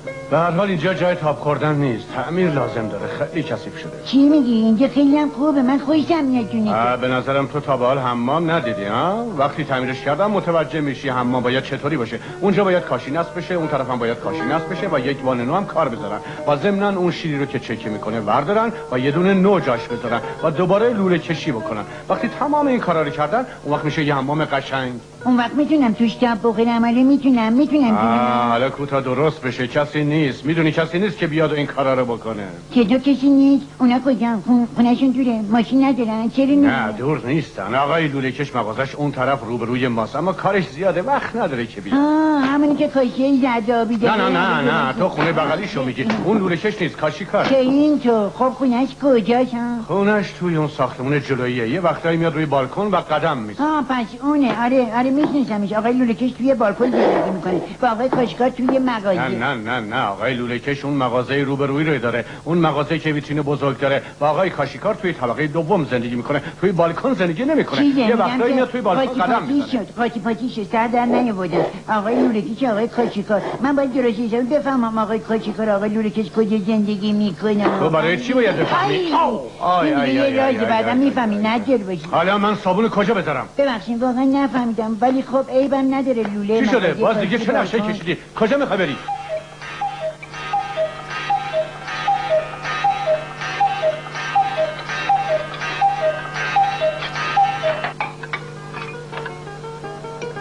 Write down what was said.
به هر حال اینجا جای تاب خوردن نیست، تعمیر لازم داره، خیلی کثیف شده. چی میگی؟ اینجا خیلی هم خوبه، من خوشم میاد جونه. به نظرم تو تا به حال حمام ندیدی ها؟ وقتی تعمیرش کردم متوجه میشی حمام باید چطوری باشه. اونجا باید کاشی نصب بشه، اون طرف هم باید کاشی نصب بشه و یک وان نو هم کار بذارن و ضمناً اون شیری رو که چکی میکنه وردارن و یه دونه نو جاش بذارن و دوباره لوله کشی بکنن. وقتی تمام این کارا رو کردن اون وقت میشه یه حمام قشنگ. اون وقت میتونم توش تاب بخورم؟ آره میتونم. حالا کوتا درست بشه، کسی نیست، میدونی کسی نیست که بیاد این کارا رو بکنه. که دو کسی نیست؟ اونا کجا؟ خونه‌شون دوره؟ ماشین ندارن؟ چرا نیست؟ نه دور نیستن. آقای لوله کش مغازش اون طرف روبروی ماست، اما کارش زیاده، وقت نداره که بیاد. همونی که کاشی زردابی داره. نه تو خونه بغلیشو میگی. اون لوله کش نیست، کاشی کار. که این تو؟ خب خونه‌اش کجاست؟ خونه‌اش توی اون ساختمون جلوییه، یه وقتایی میاد روی بالکن و قدم میزنه. پس اونه. آره میشناسمش. آقای لوله کش توی بالکن زندگی میکنه و آقای کاشیکار توی مغازه. نه آقای لوله کش اون مغازه روبرویی رو داره، اون مغازه که ویترین بزرگ داره و آقای کاشیکار توی طبقه دوم زندگی میکنه، توی بالکن زندگی نمیکنه. یه وقتایی میاد توی بالکن قدم میزنه. پاتی شد سر در نیاوردم. آقای لوله کش آقای کاشیکار، من باید درستش بفهمم آقای کاشیکار آقای لوله کش کجا زندگی میکنه. تو برای چی باید بفهمی؟ آی بعدا میفهمی نجر باشی. حالا من صابون کجا بذارم؟ ببخشید واقعا نفهمیدم، ولی خب عیبم نداره. لوله چی شده؟ باز دیگه چه نقشه کشیدی؟ کجا میخوای بری؟